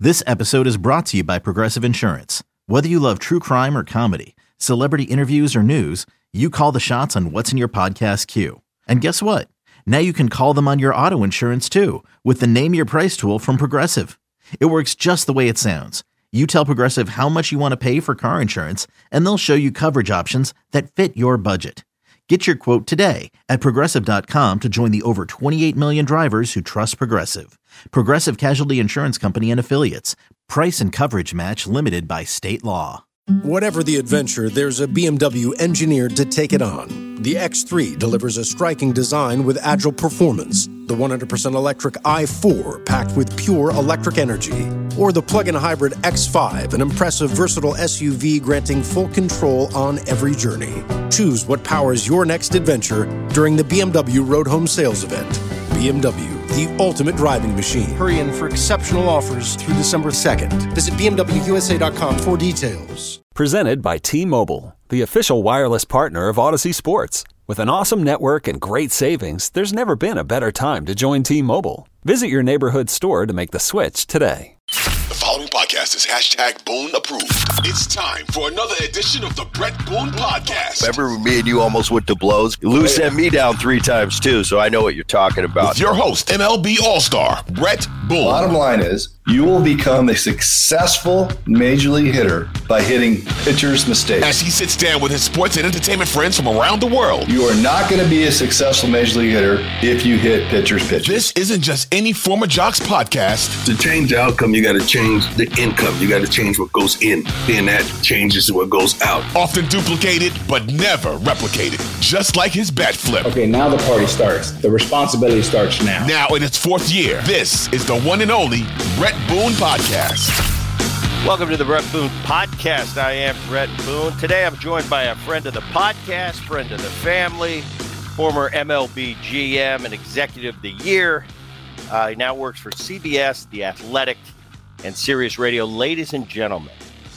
This episode is brought to you by Progressive Insurance. Whether you love true crime or comedy, celebrity interviews or news, you call the shots on what's in your podcast queue. And guess what? Now you can call them on your auto insurance too with the Name Your Price tool from Progressive. It works just the way it sounds. You tell Progressive how much you want to pay for car insurance, and they'll show you coverage options that fit your budget. Get your quote today at Progressive.com to join the over 28 million drivers who trust Progressive. Progressive Casualty Insurance Company and Affiliates. Price and coverage match limited by state law. Whatever the adventure, there's a BMW engineered to take it on. The X3 delivers a striking design with agile performance. The 100% electric i4 packed with pure electric energy. Or the plug-in hybrid X5, an impressive, versatile SUV granting full control on every journey. Choose what powers your next adventure during the BMW Road Home Sales Event. BMW, the ultimate driving machine. Hurry in for exceptional offers through December 2nd. Visit BMWUSA.com for details. Presented by T-Mobile, the official wireless partner of Odyssey Sports. With an awesome network and great savings, there's never been a better time to join T-Mobile. Visit your neighborhood store to make the switch today. The following podcast is #Boone approved. It's time for another edition of the Brett Boone Podcast. Remember me and you almost went to blows? Lou sent me down 3 times too, so I know what you're talking about. With your host, MLB All-Star, Brett Boone. Bottom line is, you will become a successful major league hitter by hitting pitchers' mistakes. As he sits down with his sports and entertainment friends from around the world. You are not going to be a successful major league hitter if you hit pitchers' pitches. This isn't just any former Jocks podcast. To change the outcome, you got to change the income. You got to change what goes in. And that changes what goes out. Often duplicated, but never replicated. Just like his bat flip. Okay, now the party starts. The responsibility starts now. Now in its 4th year, this is the one and only Brett Boone Podcast. Welcome to the Brett Boone Podcast. I am Brett Boone. Today I'm joined by a friend of the podcast, friend of the family, former MLB GM and Executive of the Year. He now works for CBS, The Athletic, and Sirius Radio. Ladies and gentlemen,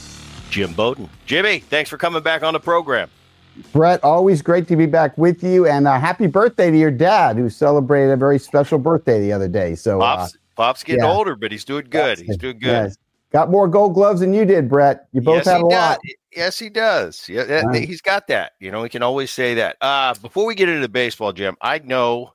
Jim Bowden. Jimmy, thanks for coming back on the program. Brett, always great to be back with you, and happy birthday to your dad, who celebrated a very special birthday the other day. So Pop's getting older, but he's doing good. He's doing good. Yes. Got more Gold Gloves than you did, Brett. You both had a lot. Yes, he does. Yeah, he's got that. You know, he can always say that. Before we get into baseball, Jim, I know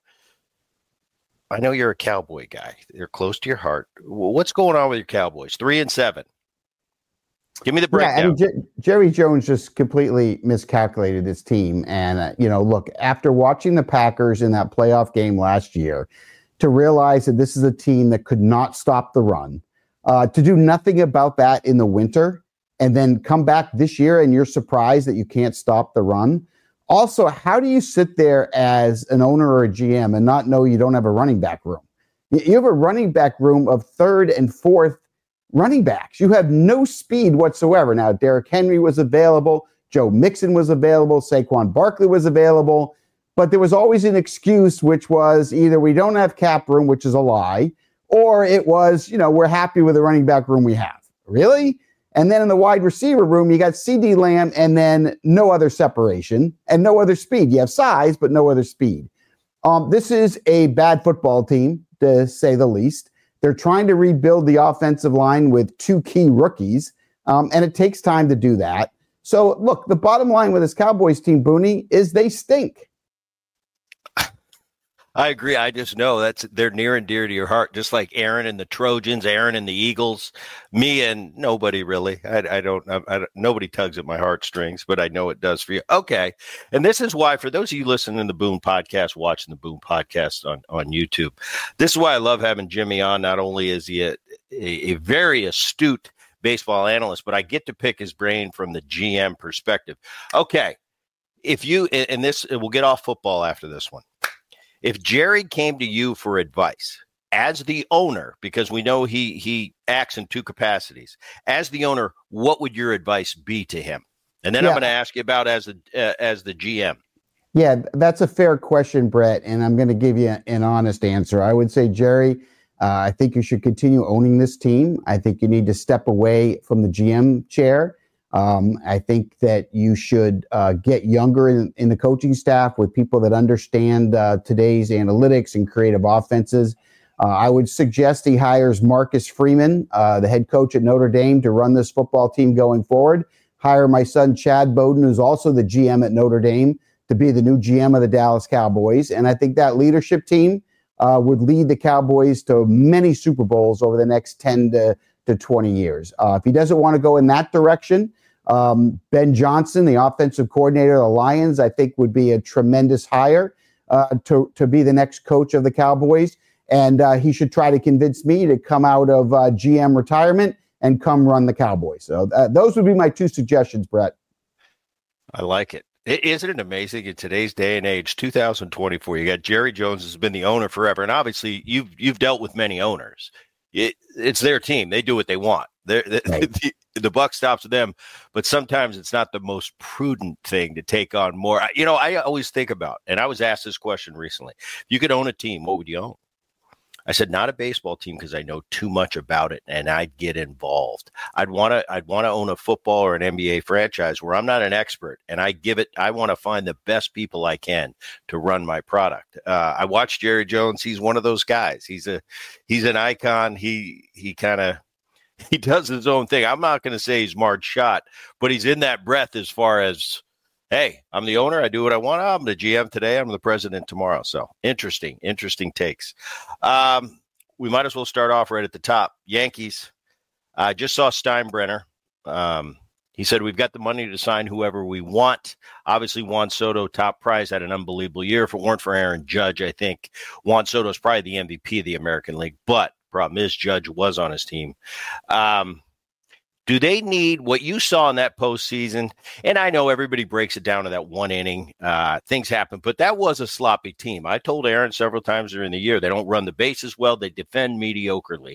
you're a Cowboy guy. They're close to your heart. What's going on with your Cowboys? 3-7. Give me the breakdown. Yeah, Jerry Jones just completely miscalculated his team. And, look, after watching the Packers in that playoff game last year, to realize that this is a team that could not stop the run, to do nothing about that in the winter, and then come back this year and you're surprised that you can't stop the run. Also, how do you sit there as an owner or a GM and not know you don't have a running back room? You have a running back room of 3rd and 4th running backs. You have no speed whatsoever. Now, Derrick Henry was available. Joe Mixon was available. Saquon Barkley was available. But there was always an excuse, which was either we don't have cap room, which is a lie, or it was, we're happy with the running back room we have. Really? And then in the wide receiver room, you got CeeDee Lamb and then no other separation and no other speed. You have size, but no other speed. This is a bad football team, to say the least. They're trying to rebuild the offensive line with 2 key rookies, and it takes time to do that. So, look, the bottom line with this Cowboys team, Booney, is they stink. I agree. I just know they're near and dear to your heart, just like Aaron and the Trojans, Aaron and the Eagles, me and nobody really. I don't nobody tugs at my heartstrings, but I know it does for you. Okay. And this is why, for those of you listening to the Boone Podcast, watching the Boone Podcast on YouTube, this is why I love having Jimmy on. Not only is he a very astute baseball analyst, but I get to pick his brain from the GM perspective. Okay. If you, and this, we'll get off football after this one. If Jerry came to you for advice as the owner, because we know he acts in 2 capacities, as the owner, what would your advice be to him? And then I'm going to ask you about as the GM. Yeah, that's a fair question, Brett, and I'm going to give you an honest answer. I would say, Jerry, I think you should continue owning this team. I think you need to step away from the GM chair. I think that you should get younger in the coaching staff with people that understand today's analytics and creative offenses. I would suggest he hires Marcus Freeman, the head coach at Notre Dame, to run this football team going forward. Hire my son, Chad Bowden, who's also the GM at Notre Dame, to be the new GM of the Dallas Cowboys. And I think that leadership team would lead the Cowboys to many Super Bowls over the next 10 to 20 years. If he doesn't want to go in that direction, Ben Johnson, the offensive coordinator of the Lions, I think would be a tremendous hire to be the next coach of the Cowboys. And he should try to convince me to come out of GM retirement and come run the Cowboys. So those would be my two suggestions, Brett. I like it. Isn't it amazing in today's day and age, 2024, you got Jerry Jones has been the owner forever. And obviously you've dealt with many owners. It's their team. They do what they want. Right. The buck stops with them, but sometimes it's not the most prudent thing to take on more. I always think about, and I was asked this question recently, if you could own a team, what would you own? I said, not a baseball team, because I know too much about it and I'd get involved. I'd want to own a football or an NBA franchise where I'm not an expert, and I want to find the best people I can to run my product. I watched Jerry Jones. He's one of those guys. He's an icon. He does his own thing. I'm not going to say he's Marge Schott, but he's in that breath as far as, hey, I'm the owner. I do what I want. I'm the GM today. I'm the president tomorrow. So interesting takes. We might as well start off right at the top. Yankees. I just saw Steinbrenner. He said, we've got the money to sign whoever we want. Obviously, Juan Soto, top prize, had an unbelievable year. If it weren't for Aaron Judge, I think Juan Soto is probably the MVP of the American League. But problem is, Judge was on his team. Do they need what you saw in that postseason? And I know everybody breaks it down to that one inning. Things happen, but that was a sloppy team. I told Aaron several times during the year, they don't run the bases well. They defend mediocrely.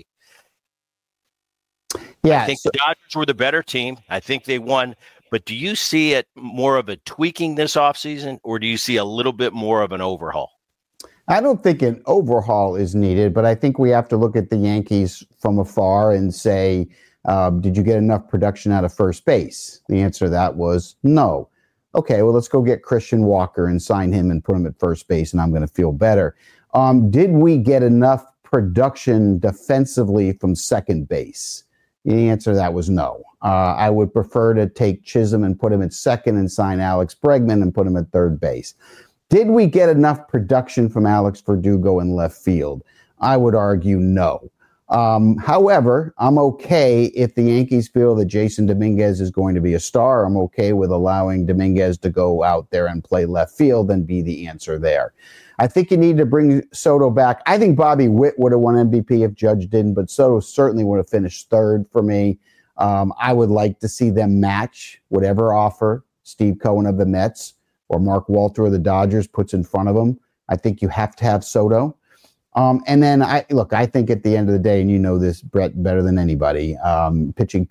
Yeah, I think the Dodgers were the better team. I think they won. But do you see it more of a tweaking this offseason, or do you see a little bit more of an overhaul? I don't think an overhaul is needed, but I think we have to look at the Yankees from afar and say, did you get enough production out of first base? The answer to that was no. Okay, well, let's go get Christian Walker and sign him and put him at first base, and I'm going to feel better. Did we get enough production defensively from second base? The answer to that was no. I would prefer to take Chisholm and put him at second and sign Alex Bregman and put him at third base. Did we get enough production from Alex Verdugo in left field? I would argue no. However, I'm okay if the Yankees feel that Jason Dominguez is going to be a star. I'm okay with allowing Dominguez to go out there and play left field and be the answer there. I think you need to bring Soto back. I think Bobby Witt would have won MVP if Judge didn't, but Soto certainly would have finished third for me. I would like to see them match whatever offer Steve Cohen of the Mets or Mark Walter of the Dodgers puts in front of them. I think you have to have Soto. And then I think at the end of the day, and you know this, Brett, better than anybody, pitching.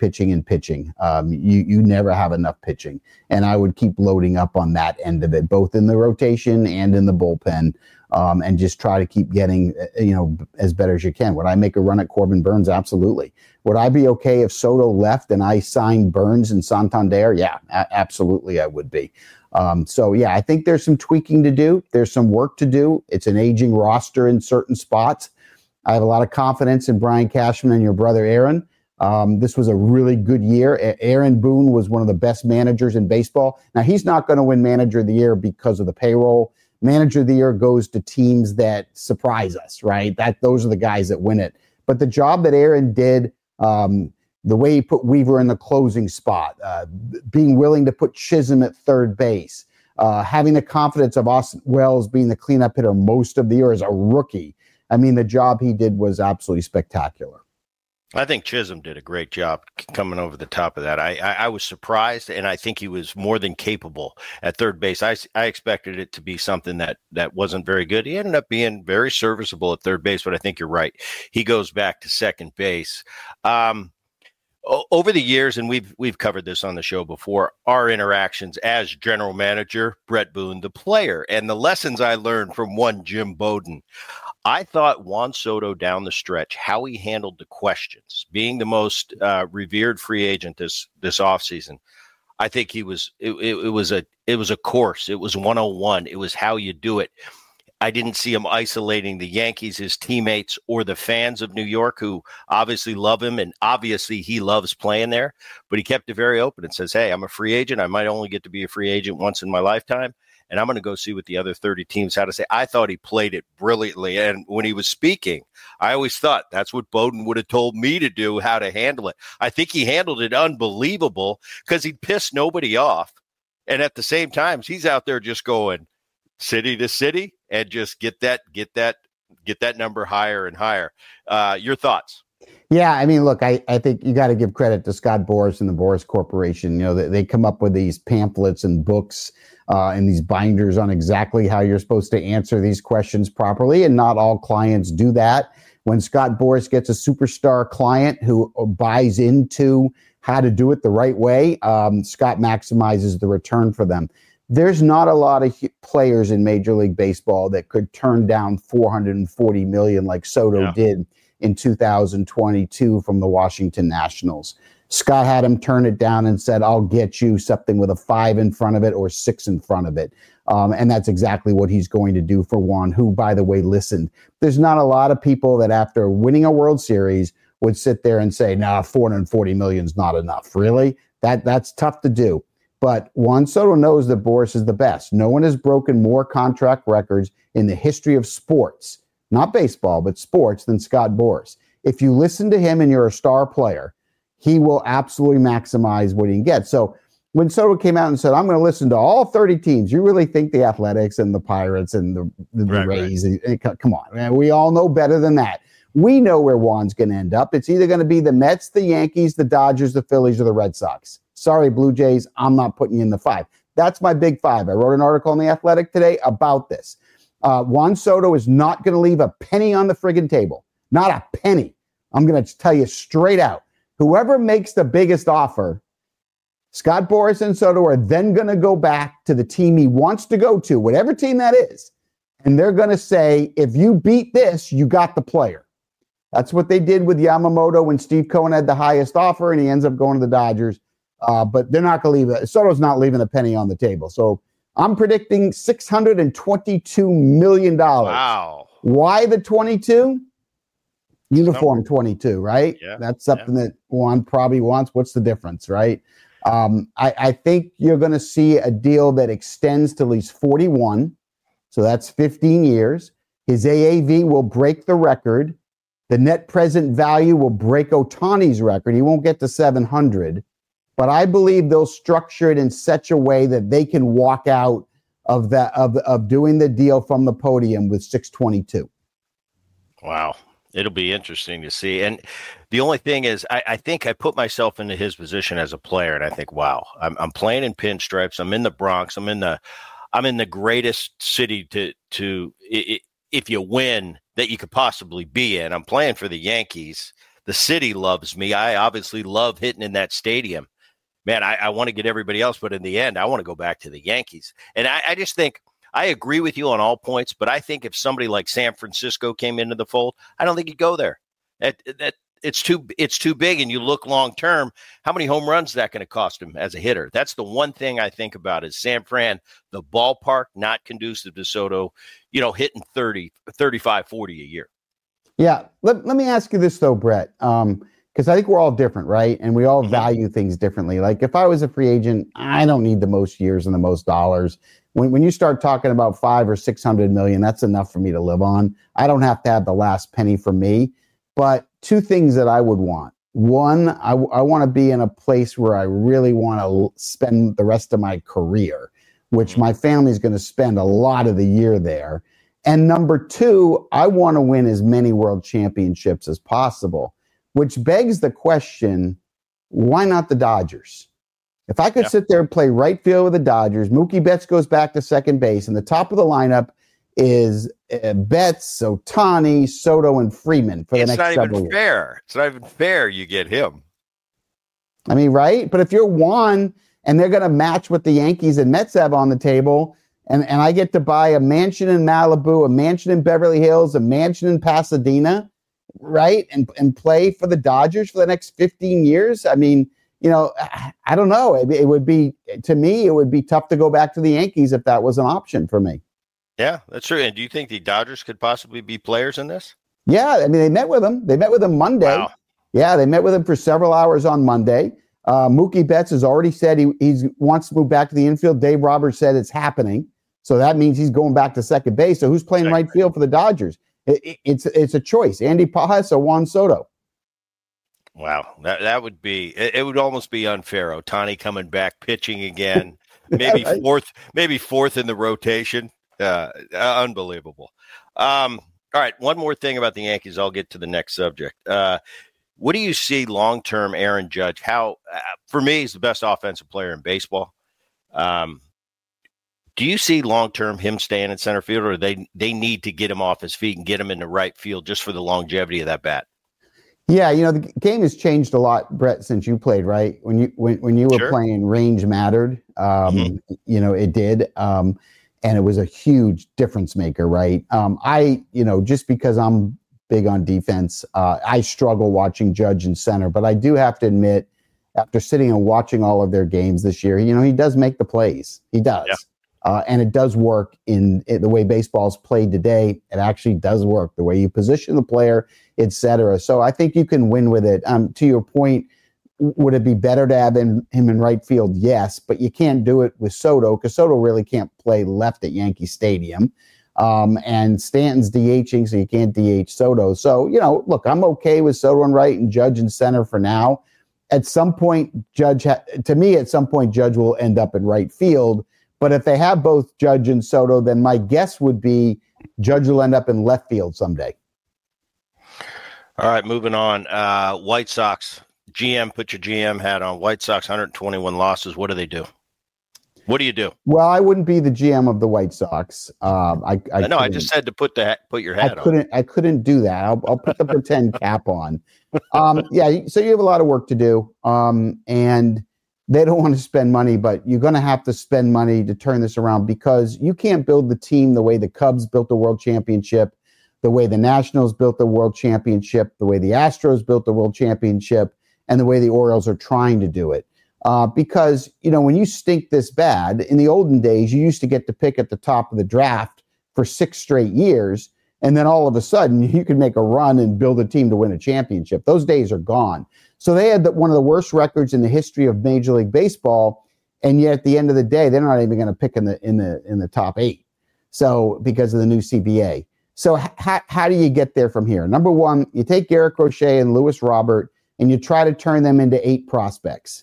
You never have enough pitching. And I would keep loading up on that end of it, both in the rotation and in the bullpen, and just try to keep getting, as better as you can. Would I make a run at Corbin Burns? Absolutely. Would I be okay if Soto left and I signed Burns and Santander? Yeah, absolutely I would be. I think there's some tweaking to do. There's some work to do. It's an aging roster in certain spots. I have a lot of confidence in Brian Cashman and your brother Aaron. This was a really good year. Aaron Boone was one of the best managers in baseball. Now, he's not going to win Manager of the Year because of the payroll. Manager of the Year goes to teams that surprise us, right? Those are the guys that win it. But the job that Aaron did, the way he put Weaver in the closing spot, being willing to put Chisholm at third base, having the confidence of Austin Wells being the cleanup hitter most of the year as a rookie. I mean, the job he did was absolutely spectacular. I think Chisholm did a great job coming over the top of that. I was surprised, and I think he was more than capable at third base. I expected it to be something that wasn't very good. He ended up being very serviceable at third base, but I think you're right. He goes back to second base. Over the years, and we've covered this on the show before, our interactions as general manager, Brett Boone, the player, and the lessons I learned from one Jim Bowden. I thought Juan Soto down the stretch, how he handled the questions, being the most revered free agent this offseason. I think it was a course. It was 101. It was how you do it. I didn't see him isolating the Yankees, his teammates, or the fans of New York, who obviously love him, and obviously he loves playing there. But he kept it very open and says, hey, I'm a free agent. I might only get to be a free agent once in my lifetime, and I'm going to go see what the other 30 teams had to say. I thought he played it brilliantly. And when he was speaking, I always thought that's what Bowden would have told me to do, how to handle it. I think he handled it unbelievable because he pissed nobody off. And at the same time, he's out there just going city to city and just get that number higher and higher. Your thoughts? Yeah, I mean, look, I think you got to give credit to Scott Boras and the Boras Corporation. You know, they come up with these pamphlets and books and these binders on exactly how you're supposed to answer these questions properly, and not all clients do that. When Scott Boras gets a superstar client who buys into how to do it the right way, Scott maximizes the return for them. There's not a lot of players in Major League Baseball that could turn down $440 million like Soto did in 2022 from the Washington Nationals. Scott had him turn it down and said, I'll get you something with a 5 in front of it or 6 in front of it. And that's exactly what he's going to do for Juan, who, by the way, listened. There's not a lot of people that after winning a World Series would sit there and say, nah, $440 million is not enough. Really? That's tough to do. But Juan Soto knows that Boras is the best. No one has broken more contract records in the history of sports, not baseball, but sports, than Scott Boras. If you listen to him and you're a star player, he will absolutely maximize what he can get. So when Soto came out and said, I'm going to listen to all 30 teams, you really think the Athletics and the Pirates and the Rays, come on, man, we all know better than that. We know where Juan's going to end up. It's either going to be the Mets, the Yankees, the Dodgers, the Phillies, or the Red Sox. Sorry, Blue Jays, I'm not putting you in the 5. That's my big 5. I wrote an article in The Athletic today about this. Juan Soto is not going to leave a penny on the friggin' table. Not a penny. I'm going to tell you straight out. Whoever makes the biggest offer, Scott Boras and Soto are then going to go back to the team he wants to go to, whatever team that is. And they're going to say, if you beat this, you got the player. That's what they did with Yamamoto when Steve Cohen had the highest offer and he ends up going to the Dodgers. But they're not going to leave it. Soto's not leaving a penny on the table. So I'm predicting $622 million. Wow. Why the 22? Uniform 22, right? Yeah. That's something that Juan probably wants. What's the difference, right? I think you're going to see a deal that extends to at least 41. So that's 15 years. His AAV will break the record. The net present value will break Ohtani's record. He won't get to 700. But I believe they'll structure it in such a way that they can walk out of that of doing the deal from the podium with 622. Wow. It'll be interesting to see. And the only thing is, I think I put myself into his position as a player, and I think, wow, I'm playing in pinstripes. I'm in the Bronx. I'm in the greatest city to if you win that you could possibly be in. I'm playing for the Yankees. The city loves me. I obviously love hitting in that stadium. Man, I want to get everybody else, but in the end, I want to go back to the Yankees. And I just think I agree with you on all points, but I think if somebody like San Francisco came into the fold, I don't think he'd go there. It's too big, and you look long term, how many home runs is that going to cost him as a hitter? That's the one thing I think about is San Fran, the ballpark, not conducive to Soto, hitting 30, 35, 40 a year. Yeah. Let me ask you this, though, Brett, because I think we're all different, right? And we all value things differently. Like if I was a free agent, I don't need the most years and the most dollars. When you start talking about 500 or 600 million, that's enough for me to live on. I don't have to have the last penny for me. But two things that I would want. One, I want to be in a place where I really want to spend the rest of my career, which my family is going to spend a lot of the year there. And number two, I want to win as many world championships as possible, which begs the question, why not the Dodgers? If I could sit there and play right field with the Dodgers, Mookie Betts goes back to second base, and the top of the lineup is Betts, Ohtani, Soto, and Freeman for the next several years. Fair. It's not even fair you get him. I mean, right? But if you're Juan and they're going to match what the Yankees and Mets have on the table, and I get to buy a mansion in Malibu, a mansion in Beverly Hills, a mansion in Pasadena, right? And play for the Dodgers for the next 15 years. I mean, I don't know. It would be, to me, it would be tough to go back to the Yankees if that was an option for me. Yeah, that's true. And do you think the Dodgers could possibly be players in this? Yeah, I mean, they met with him. They met with him Monday. Wow. Yeah, they met with him for several hours on Monday. Mookie Betts has already said he wants to move back to the infield. Dave Roberts said it's happening. So that means he's going back to second base. So who's playing right field for the Dodgers? It's a choice. Andy Pajas or Juan Soto. Wow. That would be, it would almost be unfair. Ohtani coming back, pitching again, maybe right. fourth in the rotation. Unbelievable. All right. One more thing about the Yankees. I'll get to the next subject. What do you see long-term Aaron Judge? How, for me, he's the best offensive player in baseball. Do you see long-term him staying in center field, or they need to get him off his feet and get him in the right field just for the longevity of that bat? Yeah, the game has changed a lot, Brett, since you played, right? When you were Sure. playing, range mattered. It did. And it was a huge difference maker, right? Just because I'm big on defense, I struggle watching Judge in center, but I do have to admit, after sitting and watching all of their games this year, he does make the plays. He does. Yeah. And it does work in the way baseball's played today. It actually does work, the way you position the player, et cetera. So I think you can win with it. To your point, would it be better to have him in right field? Yes, but you can't do it with Soto because Soto really can't play left at Yankee Stadium. And Stanton's DHing, so you can't DH Soto. So, look, I'm okay with Soto in right and Judge in center for now. At some point, Judge will end up in right field. But if they have both Judge and Soto, then my guess would be Judge will end up in left field someday. All right, moving on. White Sox. GM, put your GM hat on. White Sox, 121 losses. What do they do? What do you do? Well, I wouldn't be the GM of the White Sox. I just said to put your hat on. I couldn't do that. I'll put the pretend cap on. So you have a lot of work to do. And they don't want to spend money, but you're going to have to spend money to turn this around because you can't build the team the way the Cubs built the World Championship, the way the Nationals built the World Championship, the way the Astros built the World Championship, and the way the Orioles are trying to do it. Because, when you stink this bad, in the olden days, you used to get to pick at the top of the draft for 6 straight years, and then all of a sudden you could make a run and build a team to win a championship. Those days are gone. So they had one of the worst records in the history of Major League Baseball, and yet at the end of the day, they're not even going to pick in the top 8. So because of the new CBA. So how do you get there from here? Number one, you take Garrett Crochet and Lewis Robert, and you try to turn them into 8 prospects.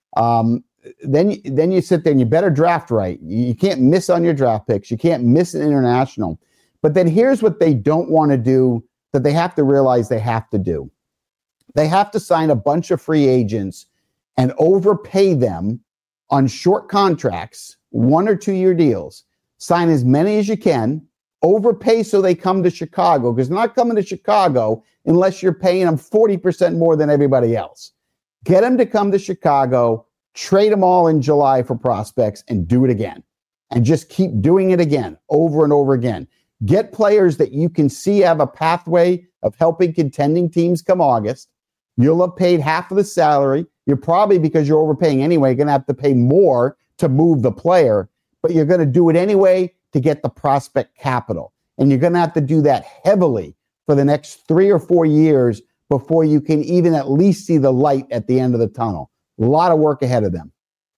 Then you sit there and you better draft right. You can't miss on your draft picks. You can't miss an international. But then here's what they don't want to do that they have to realize they have to do. They have to sign a bunch of free agents and overpay them on short contracts, 1 or 2 year deals. Sign as many as you can, overpay so they come to Chicago, because they're not coming to Chicago unless you're paying them 40% more than everybody else. Get them to come to Chicago, trade them all in July for prospects, and do it again. And just keep doing it again, over and over again. Get players that you can see have a pathway of helping contending teams come August. You'll have paid half of the salary. You're probably, because you're overpaying anyway, going to have to pay more to move the player, but you're going to do it anyway to get the prospect capital. And you're going to have to do that heavily for the next 3 or 4 years before you can even at least see the light at the end of the tunnel. A lot of work ahead of them.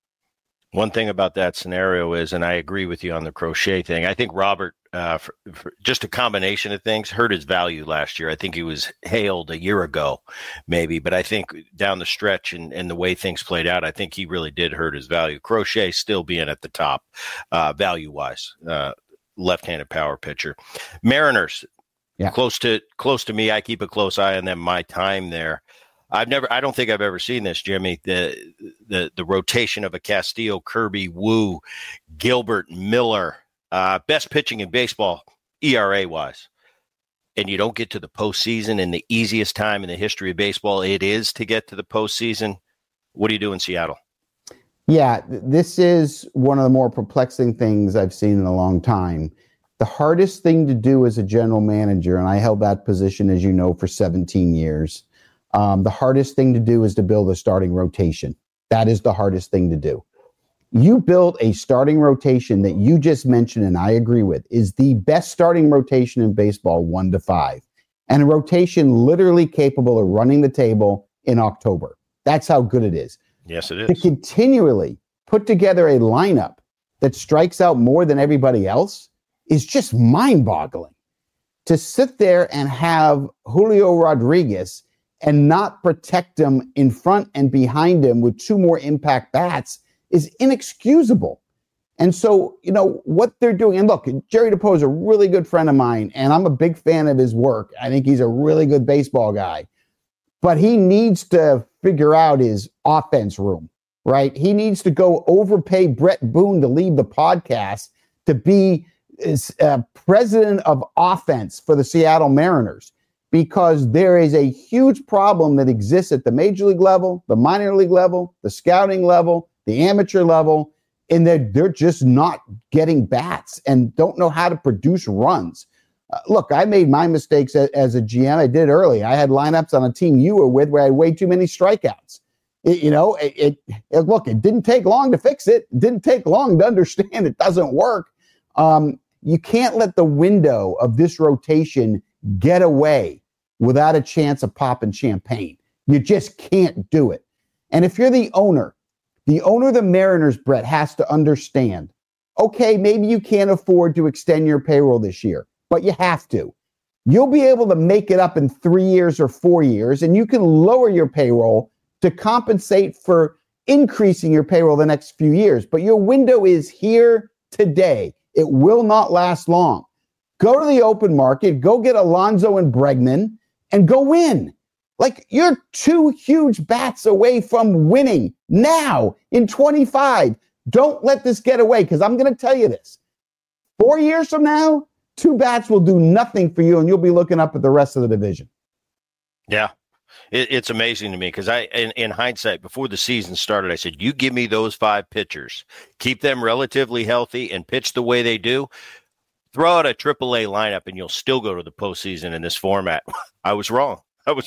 One thing about that scenario is, and I agree with you on the Crochet thing, I think Robert, for just a combination of things, hurt his value last year. I think he was hailed a year ago, maybe, but I think down the stretch and the way things played out, I think he really did hurt his value. Crochet still being at the top value-wise, left-handed power pitcher. Mariners, close to me. I keep a close eye on them. My time there. I don't think I've ever seen this, Jimmy. The rotation of a Castillo, Kirby, Wu, Gilbert, Miller, best pitching in baseball, ERA wise. And you don't get to the postseason in the easiest time in the history of baseball it is to get to the postseason. What do you do in Seattle? Yeah, this is one of the more perplexing things I've seen in a long time. The hardest thing to do as a general manager, and I held that position, as you know, for 17 years. The hardest thing to do is to build a starting rotation. That is the hardest thing to do. You build a starting rotation that you just mentioned, and I agree with, is the best starting rotation in baseball, 1 to 5. And a rotation literally capable of running the table in October. That's how good it is. Yes, it is. To continually put together a lineup that strikes out more than everybody else is just mind-boggling. To sit there and have Julio Rodriguez and not protect him in front and behind him with 2 more impact bats is inexcusable. And so, what they're doing, and look, Jerry DePoe is a really good friend of mine, and I'm a big fan of his work. I think he's a really good baseball guy. But he needs to figure out his offense room, right? He needs to go overpay Brett Boone to lead the podcast to be president of offense for the Seattle Mariners, because there is a huge problem that exists at the major league level, the minor league level, the scouting level, the amateur level, and they're just not getting bats and don't know how to produce runs. Look, I made my mistakes as a GM. I did it early. I had lineups on a team you were with where I had way too many strikeouts. Look, it didn't take long to fix it. It didn't take long to understand it doesn't work. You can't let the window of this rotation get away without a chance of popping champagne. You just can't do it. And if you're the owner of the Mariners, Brett, has to understand, okay, maybe you can't afford to extend your payroll this year, but you have to. You'll be able to make it up in 3 years or 4 years, and you can lower your payroll to compensate for increasing your payroll the next few years. But your window is here today. It will not last long. Go to the open market, go get Alonso and Bregman, and go win. Like, you're 2 huge bats away from winning now in 25. Don't let this get away, because I'm going to tell you this. 4 years from now, 2 bats will do nothing for you, and you'll be looking up at the rest of the division. Yeah, it's amazing to me, because in hindsight, before the season started, I said, you give me those 5 pitchers, keep them relatively healthy, and pitch the way they do. Throw out a AAA lineup, and you'll still go to the postseason in this format. I was wrong.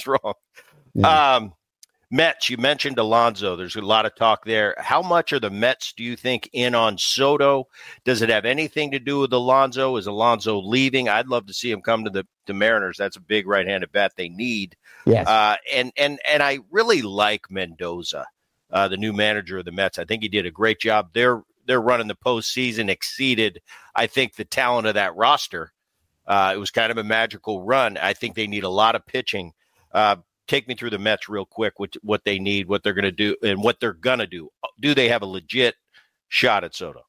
Yeah. Mets, you mentioned Alonso. There's a lot of talk there. How much are the Mets, do you think, in on Soto? Does it have anything to do with Alonso? Is Alonso leaving? I'd love to see him come to the Mariners. That's a big right-handed bat they need. Yes. And I really like Mendoza, the new manager of the Mets. I think he did a great job. They're running the postseason, exceeded, I think, the talent of that roster. It was kind of a magical run. I think they need a lot of pitching. Take me through the Mets real quick, what they need, what they're going to do, and what they're going to do. Do they have a legit shot at Soto?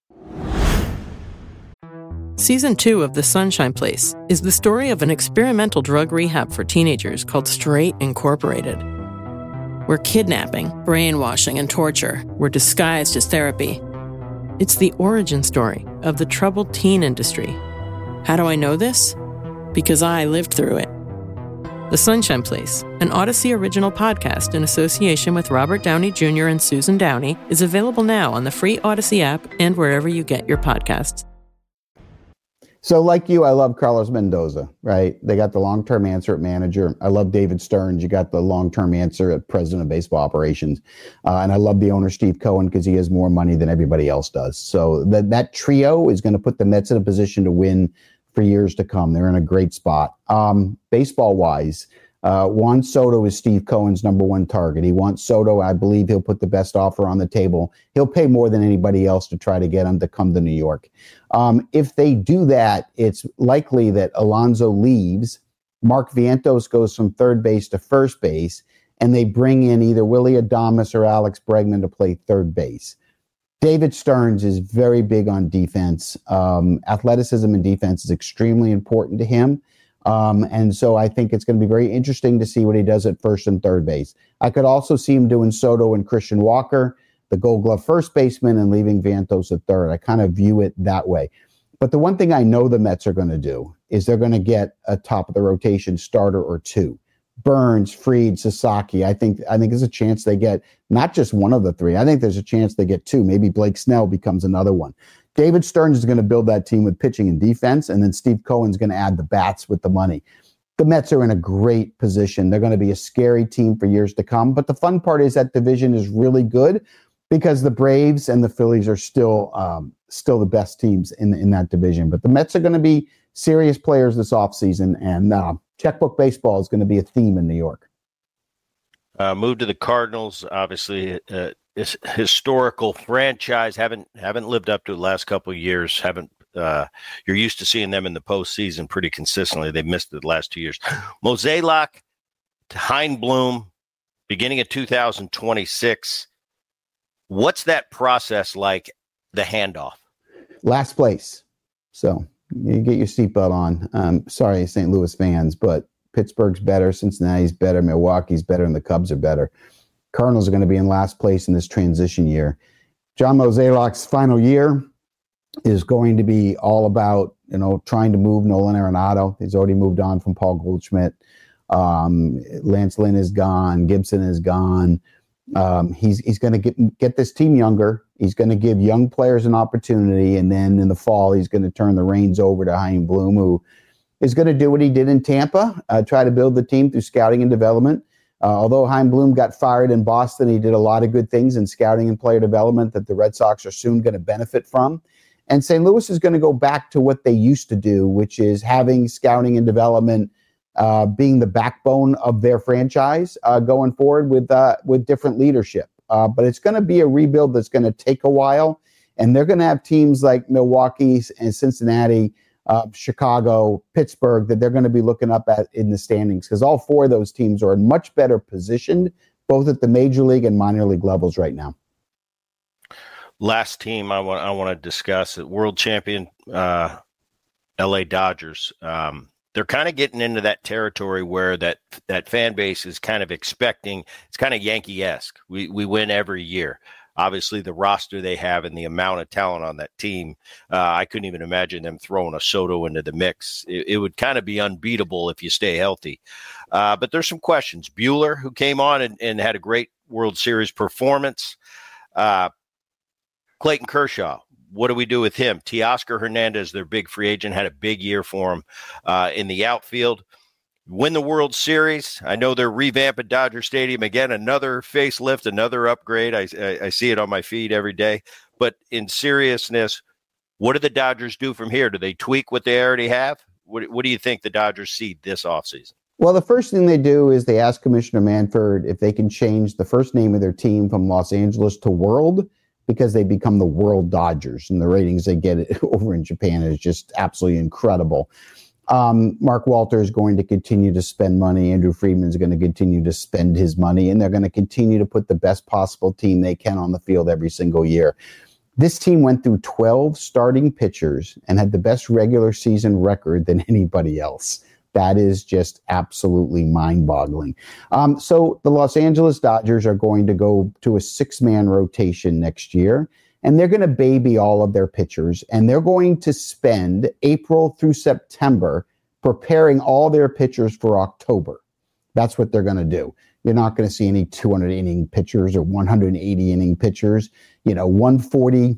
Season 2 of The Sunshine Place is the story of an experimental drug rehab for teenagers called Straight Incorporated, where kidnapping, brainwashing, and torture were disguised as therapy. It's the origin story of the troubled teen industry. How do I know this? Because I lived through it. The Sunshine Place, an Odyssey original podcast in association with Robert Downey Jr. and Susan Downey, is available now on the free Odyssey app and wherever you get your podcasts. So like you, I love Carlos Mendoza, right? They got the long-term answer at manager. I love David Stearns. You got the long-term answer at president of baseball operations. And I love the owner, Steve Cohen, because he has more money than everybody else does. So that trio is going to put the Mets in a position to win for years to come. They're in a great spot. Baseball-wise, Juan Soto is Steve Cohen's number 1 target. He wants Soto. I believe he'll put the best offer on the table. He'll pay more than anybody else to try to get him to come to New York. If they do that, it's likely that Alonso leaves. Mark Vientos goes from third base to first base, and they bring in either Willy Adames or Alex Bregman to play third base. David Stearns is very big on defense. Athleticism and defense is extremely important to him. And so I think it's going to be very interesting to see what he does at first and third base. I could also see him doing Soto and Christian Walker, the Gold Glove first baseman, and leaving Vientos at third. I kind of view it that way. But the one thing I know the Mets are going to do is they're going to get a top of the rotation starter or 2. Burns, Fried, Sasaki. I think there's a chance they get not just one of the 3. I think there's a chance they get 2. Maybe Blake Snell becomes another one. David Stearns is going to build that team with pitching and defense, and then Steve Cohen's going to add the bats with the money. The Mets are in a great position. They're going to be a scary team for years to come. But the fun part is that division is really good. because the Braves and the Phillies are still the best teams in that division. But the Mets are going to be serious players this offseason, and checkbook baseball is going to be a theme in New York. Move to the Cardinals, obviously historical franchise. Haven't lived up to the last couple of years. You're used to seeing them in the postseason pretty consistently. They've missed it the last 2 years. Mozeliak to Heinblum, beginning of 2026. What's that process like, the handoff? Last place. So you get your seatbelt on. Sorry, St. Louis fans, but Pittsburgh's better, Cincinnati's better, Milwaukee's better, and the Cubs are better. Cardinals are going to be in last place in this transition year. John Mozeliak's final year is going to be all about, trying to move Nolan Arenado. He's already moved on from Paul Goldschmidt. Lance Lynn is gone. Gibson is gone. He's going to get this team younger. He's going to give young players an opportunity, and then in the fall, he's going to turn the reins over to Chaim Bloom, who is going to do what he did in Tampa, try to build the team through scouting and development. Although Chaim Bloom got fired in Boston, he did a lot of good things in scouting and player development that the Red Sox are soon going to benefit from. And St. Louis is going to go back to what they used to do, which is having scouting and development being the backbone of their franchise going forward with different leadership. But it's going to be a rebuild that's going to take a while. And they're going to have teams like Milwaukee and Cincinnati, Chicago, Pittsburgh, that they're going to be looking up at in the standings, because all four of those teams are in much better positioned, both at the major league and minor league levels right now. Last team I want to discuss, world champion LA Dodgers. They're kind of getting into that territory where that fan base is kind of expecting. It's kind of Yankee-esque. We win every year. Obviously, the roster they have and the amount of talent on that team, I couldn't even imagine them throwing a Soto into the mix. It would kind of be unbeatable if you stay healthy. But there's some questions. Buehler, who came on and had a great World Series performance. Clayton Kershaw, what do we do with him? Teoscar Hernandez, their big free agent, had a big year for him in the outfield. Win the World Series. I know they're revamping Dodger Stadium again, another facelift, another upgrade. I see it on my feed every day. But in seriousness, what do the Dodgers do from here? Do they tweak what they already have? What do you think the Dodgers see this offseason? Well, the first thing they do is they ask Commissioner Manfred if they can change the first name of their team from Los Angeles to World, because they become the World Dodgers, and the ratings they get over in Japan is just absolutely incredible. Mark Walter is going to continue to spend money. Andrew Friedman is going to continue to spend his money, and they're going to continue to put the best possible team they can on the field every single year. This team went through 12 starting pitchers and had the best regular season record than anybody else. That is just absolutely mind-boggling. So the Los Angeles Dodgers are going to go to a 6-man rotation next year, and they're going to baby all of their pitchers, and they're going to spend April through September preparing all their pitchers for October. That's what they're going to do. You're not going to see any 200-inning pitchers or 180-inning pitchers, 140,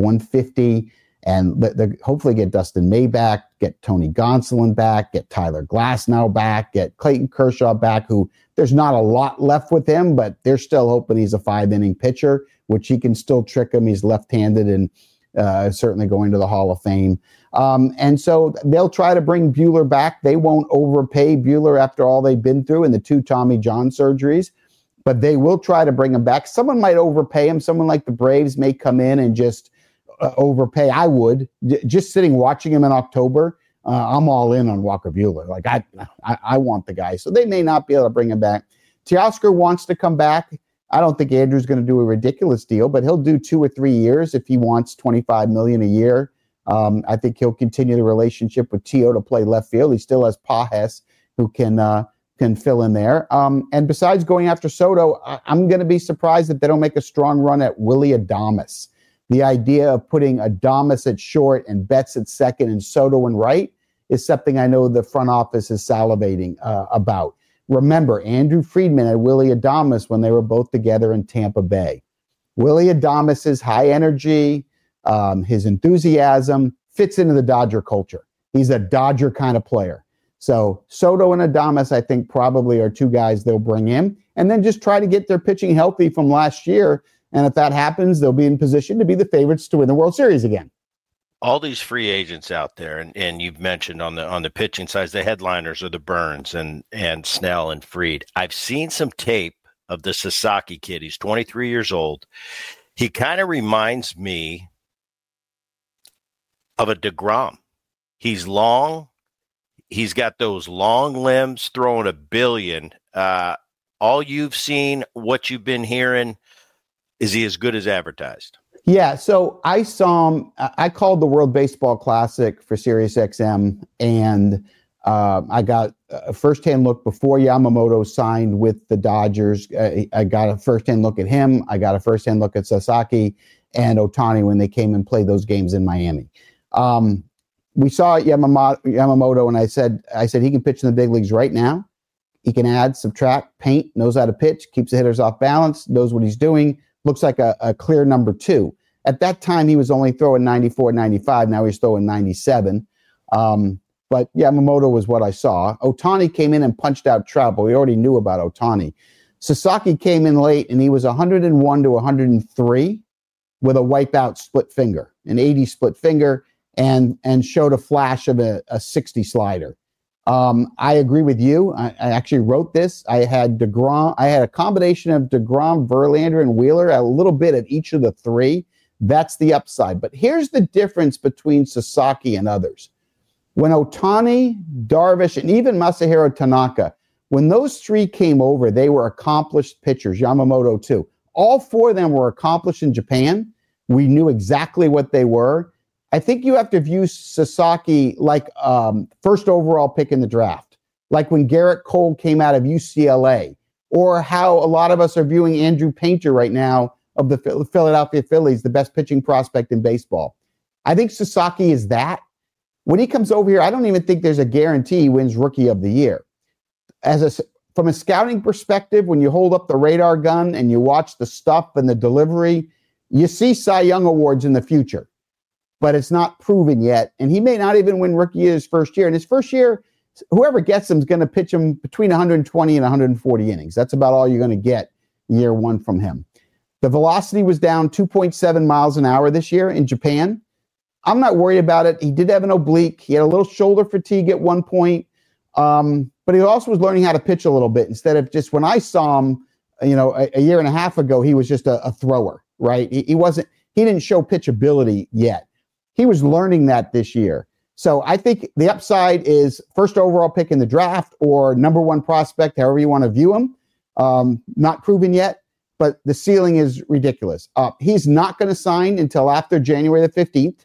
150, and hopefully get Dustin May back, get Tony Gonsolin back, get Tyler Glasnow back, get Clayton Kershaw back, who there's not a lot left with him, but they're still hoping he's a 5-inning pitcher, which he can still trick him. He's left-handed and certainly going to the Hall of Fame. And so they'll try to bring Buehler back. They won't overpay Buehler after all they've been through in the 2 Tommy John surgeries, but they will try to bring him back. Someone might overpay him. Someone like the Braves may come in and just overpay. I would. Just sitting watching him in October, I'm all in on Walker Buehler. Like I want the guy. So they may not be able to bring him back. Teoscar wants to come back. I don't think Andrew's going to do a ridiculous deal, but he'll do 2 or 3 years if he wants $25 million a year. I think he'll continue the relationship with Tio to play left field. He still has Pages, who can fill in there. And besides going after Soto, I'm going to be surprised if they don't make a strong run at Willy Adames. The idea of putting Adames at short and Betts at second and Soto in right is something I know the front office is salivating about. Remember, Andrew Friedman had Willy Adames when they were both together in Tampa Bay. Willy Adames's high energy, his enthusiasm fits into the Dodger culture. He's a Dodger kind of player. So Soto and Adames, I think, probably are 2 guys they'll bring in, and then just try to get their pitching healthy from last year. And if that happens, they'll be in position to be the favorites to win the World Series again. All these free agents out there, and you've mentioned on the pitching side, the headliners are the Burns and Snell and Fried. I've seen some tape of the Sasaki kid. He's 23 years old. He kind of reminds me of a DeGrom. He's long. He's got those long limbs, throwing a billion. All you've seen, what you've been hearing, is he as good as advertised? Yeah, so I saw him. I called the World Baseball Classic for SiriusXM, and I got a firsthand look before Yamamoto signed with the Dodgers. I got a firsthand look at him. I got a firsthand look at Sasaki and Ohtani when they came and played those games in Miami. We saw Yamamoto, and I said he can pitch in the big leagues right now. He can add, subtract, paint, knows how to pitch, keeps the hitters off balance, knows what he's doing. Looks like a clear number 2. At that time, he was only throwing 94, 95. Now he's throwing 97. But Yamamoto was what I saw. Ohtani came in and punched out Trout, but we already knew about Ohtani. Sasaki came in late, and he was 101 to 103 with a wipeout split finger, an 80 split finger, and showed a flash of a 60 slider. I agree with you. I actually wrote this. I had DeGrom. I had a combination of DeGrom, Verlander, and Wheeler, a little bit of each of the 3. That's the upside. But here's the difference between Sasaki and others. When Ohtani, Darvish, and even Masahiro Tanaka, when those 3 came over, they were accomplished pitchers, Yamamoto too. All 4 of them were accomplished in Japan. We knew exactly what they were. I think you have to view Sasaki like first overall pick in the draft, like when Garrett Cole came out of UCLA, or how a lot of us are viewing Andrew Painter right now of the Philadelphia Phillies, the best pitching prospect in baseball. I think Sasaki is that. When he comes over here, I don't even think there's a guarantee he wins Rookie of the Year. From a scouting perspective, when you hold up the radar gun and you watch the stuff and the delivery, you see Cy Young awards in the future. But it's not proven yet. And he may not even win Rookie his first year. And his first year, whoever gets him is going to pitch him between 120 and 140 innings. That's about all you're going to get year 1 from him. The velocity was down 2.7 miles an hour this year in Japan. I'm not worried about it. He did have an oblique. He had a little shoulder fatigue at one point. But he also was learning how to pitch a little bit instead of just when I saw him, a year and a half ago, he was just a thrower, right? He didn't show pitchability yet. He was learning that this year. So I think the upside is first overall pick in the draft or number 1 prospect, however you want to view him. Not proven yet, but the ceiling is ridiculous. He's not going to sign until after January the 15th.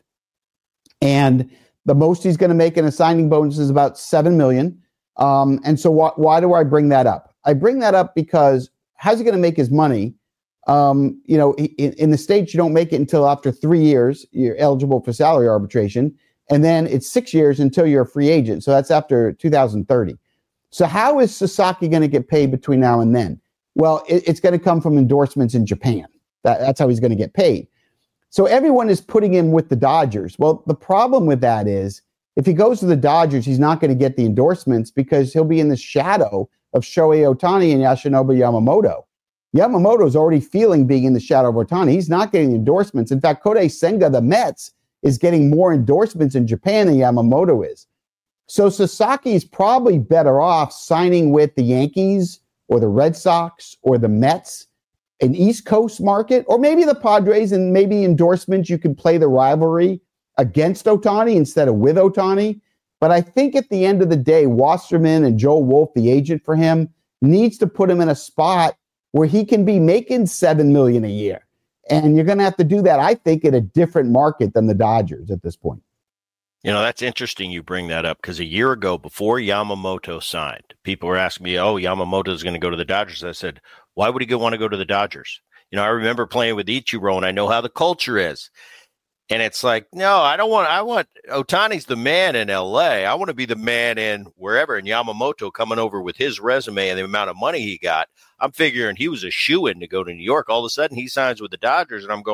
And the most he's going to make in a signing bonus is about $7 million. And so why do I bring that up? I bring that up because how's he going to make his money? In the States, you don't make it until after 3 years, you're eligible for salary arbitration. And then it's 6 years until you're a free agent. So that's after 2030. So how is Sasaki going to get paid between now and then? Well, it's going to come from endorsements in Japan. That's how he's going to get paid. So everyone is putting him with the Dodgers. Well, the problem with that is if he goes to the Dodgers, he's not going to get the endorsements because he'll be in the shadow of Shohei Ohtani and Yoshinobu Yamamoto. Yamamoto's already feeling being in the shadow of Ohtani. He's not getting the endorsements. In fact, Kodai Senga, the Mets, is getting more endorsements in Japan than Yamamoto is. So Sasaki's probably better off signing with the Yankees or the Red Sox or the Mets, an East Coast market, or maybe the Padres, and maybe endorsements. You can play the rivalry against Ohtani instead of with Ohtani. But I think at the end of the day, Wasserman and Joel Wolf, the agent for him, needs to put him in a spot where he can be making $7 million a year. And you're going to have to do that, I think, in a different market than the Dodgers at this point. That's interesting you bring that up because a year ago, before Yamamoto signed, people were asking me, Yamamoto is going to go to the Dodgers. I said, why would he want to go to the Dodgers? I remember playing with Ichiro, and I know how the culture is. And it's like, no, I want Ohtani's the man in L.A. I want to be the man in wherever. And Yamamoto coming over with his resume and the amount of money he got, I'm figuring he was a shoo-in to go to New York. All of a sudden, he signs with the Dodgers, and I'm going,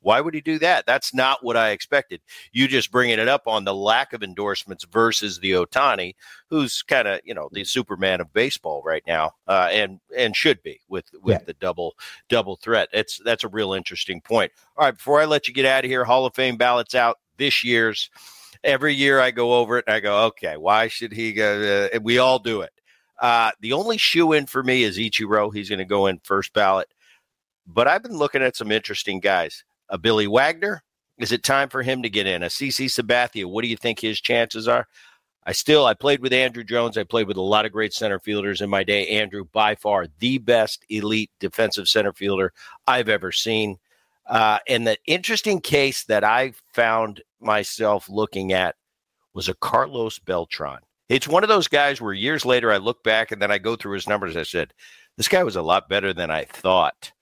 Why would he do that? That's not what I expected. You just bringing it up on the lack of endorsements versus the Ohtani, who's kind of, the Superman of baseball right now, and should be with the double threat. That's a real interesting point. All right, before I let you get out of here, Hall of Fame ballots out this year's. Every year I go over it and I go, okay, why should he go? And we all do it. The only shoe-in for me is Ichiro. He's going to go in first ballot. But I've been looking at some interesting guys. A Billy Wagner, is it time for him to get in? A CC Sabathia, what do you think his chances are? I played with Andrew Jones. I played with a lot of great center fielders in my day. Andrew, by far, the best elite defensive center fielder I've ever seen. And the interesting case that I found myself looking at was a Carlos Beltran. It's one of those guys where years later I look back and then I go through his numbers. I said, this guy was a lot better than I thought.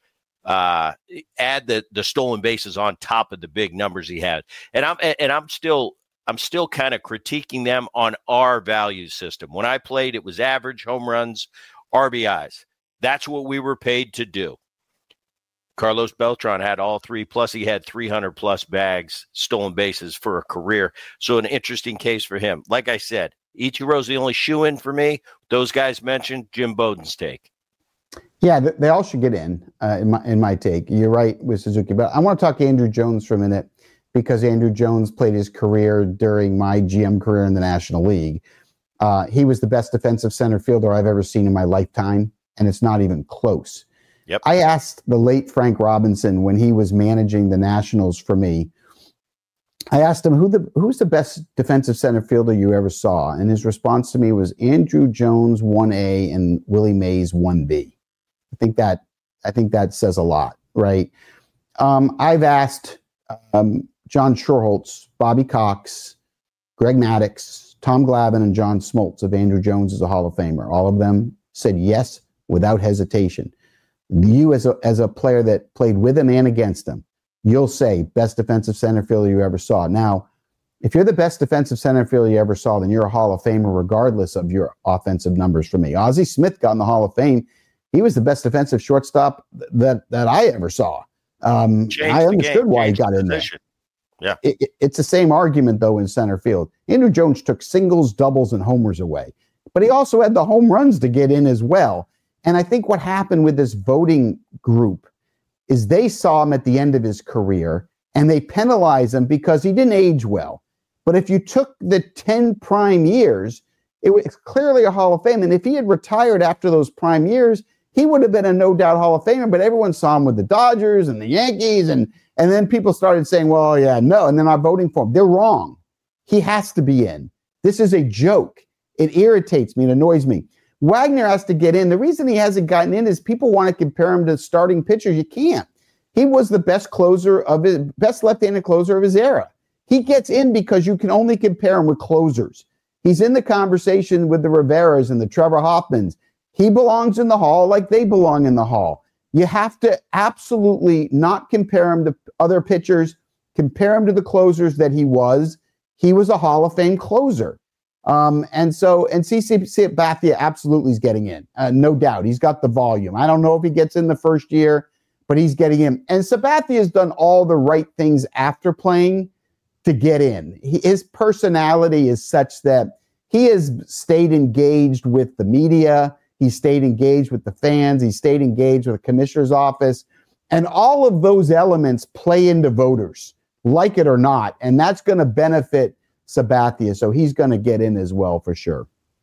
Add the stolen bases on top of the big numbers he had. And I'm still kind of critiquing them on our value system. When I played, it was average, home runs, RBIs. That's what we were paid to do. Carlos Beltran had all three, plus he had 300-plus bags, stolen bases for a career. So an interesting case for him. Like I said, Ichiro's the only shoe-in for me. Those guys mentioned, Jim Bowden's take. Yeah, they all should get in my take. You're right with Suzuki. But I want to talk Andrew Jones for a minute because Andrew Jones played his career during my GM career in the National League. He was the best defensive center fielder I've ever seen in my lifetime, and it's not even close. Yep. I asked the late Frank Robinson when he was managing the Nationals for me, I asked him, who's the best defensive center fielder you ever saw? And his response to me was Andrew Jones 1A and Willie Mays 1B. I think that says a lot, right? I've asked John Schuerholz, Bobby Cox, Greg Maddux, Tom Glavine, and John Smoltz if Andrew Jones is a Hall of Famer. All of them said yes without hesitation. You as a player that played with him and against him, you'll say best defensive center fielder you ever saw. Now, if you're the best defensive center fielder you ever saw, then you're a Hall of Famer regardless of your offensive numbers for me. Ozzie Smith got in the Hall of Fame. He was the best defensive shortstop that I ever saw. I understood why he got in there. Yeah, it's the same argument, though, in center field. Andrew Jones took singles, doubles, and homers away. But he also had the home runs to get in as well. And I think what happened with this voting group is they saw him at the end of his career, and they penalized him because he didn't age well. But if you took the 10 prime years, it was clearly a Hall of Fame. And if he had retired after those prime years, he would have been a no-doubt Hall of Famer, but everyone saw him with the Dodgers and the Yankees, and then people started saying, well, yeah, no, and they're not voting for him. They're wrong. He has to be in. This is a joke. It irritates me. It annoys me. Wagner has to get in. The reason he hasn't gotten in is people want to compare him to starting pitchers. You can't. He was the best left-handed closer of his era. He gets in because you can only compare him with closers. He's in the conversation with the Riveras and the Trevor Hoffmans. He belongs in the Hall like they belong in the Hall. You have to absolutely not compare him to other pitchers, compare him to the closers that he was. He was a Hall of Fame closer. And CC Sabathia absolutely is getting in. No doubt. He's got the volume. I don't know if he gets in the first year, but he's getting in. And Sabathia has done all the right things after playing to get in. His personality is such that he has stayed engaged with the media. He's stayed engaged with the fans. He's stayed engaged with the commissioner's office. And all of those elements play into voters, like it or not. And that's going to benefit Sabathia. So he's going to get in as well for sure.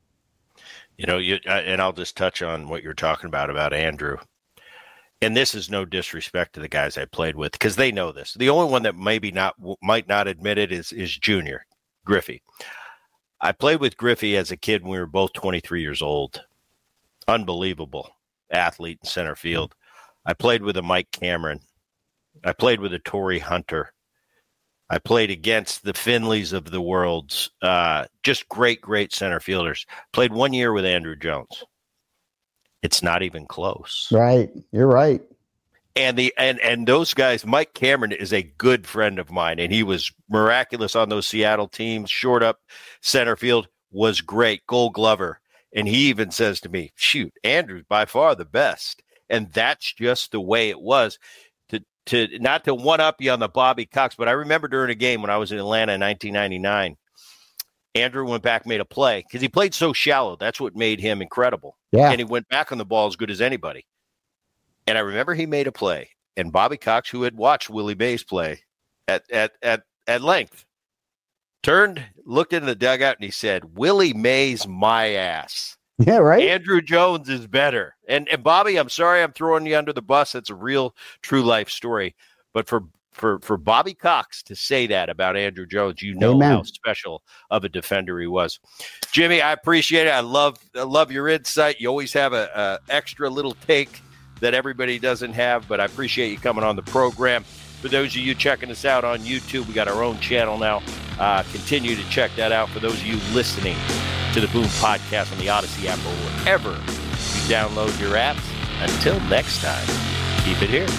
And I'll just touch on what you're talking about Andrew. And this is no disrespect to the guys I played with because they know this. The only one that might not admit it is Junior Griffey. I played with Griffey as a kid when we were both 23 years old. Unbelievable athlete in center field. I played with a Mike Cameron. I played with a Torrey Hunter. I played against the Finleys of the world. Just great center fielders. Played 1 year with Andrew Jones. It's not even close. Right. You're right. And those guys, Mike Cameron is a good friend of mine, and he was miraculous on those Seattle teams. Short up center field was great. Gold Glover. And he even says to me, shoot, Andrew's by far the best. And that's just the way it was. not to one up you on the Bobby Cox, but I remember during a game when I was in Atlanta in 1999, Andrew went back, made a play because he played so shallow. That's what made him incredible. Yeah. And he went back on the ball as good as anybody. And I remember he made a play, and Bobby Cox, who had watched Willie Mays play at length, turned, looked into the dugout, and he said, "Willie Mays, my ass." Yeah, right. Andrew Jones is better. And Bobby, I'm sorry I'm throwing you under the bus. That's a real, true life story. But for Bobby Cox to say that about Andrew Jones, you know Amen. How special of a defender he was. Jimmy, I appreciate it. I love your insight. You always have a extra little take that everybody doesn't have, but I appreciate you coming on the program. For those of you checking us out on YouTube, we got our own channel now. Continue to check that out. For those of you listening to the Boom Podcast on the Odyssey app or wherever you download your apps. Until next time, keep it here.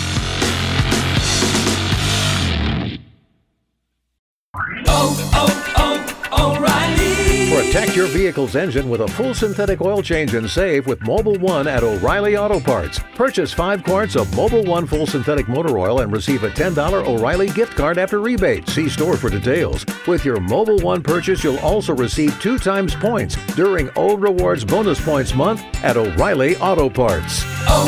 O'Reilly. Protect your vehicle's engine with a full synthetic oil change and save with Mobil 1 at O'Reilly Auto Parts. Purchase 5 quarts of Mobil 1 full synthetic motor oil and receive a $10 O'Reilly gift card after rebate. See store for details. With your Mobil 1 purchase, you'll also receive 2 times points during O Rewards Bonus Points Month at O'Reilly Auto Parts.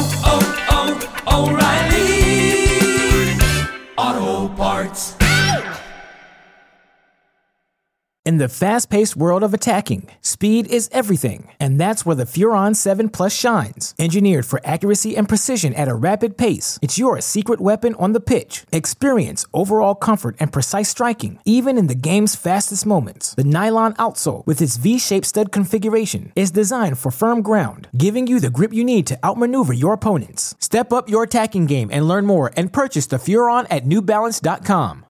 O'Reilly Auto Parts. In the fast-paced world of attacking, speed is everything, and that's where the Furon 7 Plus shines. Engineered for accuracy and precision at a rapid pace, it's your secret weapon on the pitch. Experience overall comfort and precise striking, even in the game's fastest moments. The nylon outsole, with its V-shaped stud configuration, is designed for firm ground, giving you the grip you need to outmaneuver your opponents. Step up your attacking game and learn more and purchase the Furon at NewBalance.com.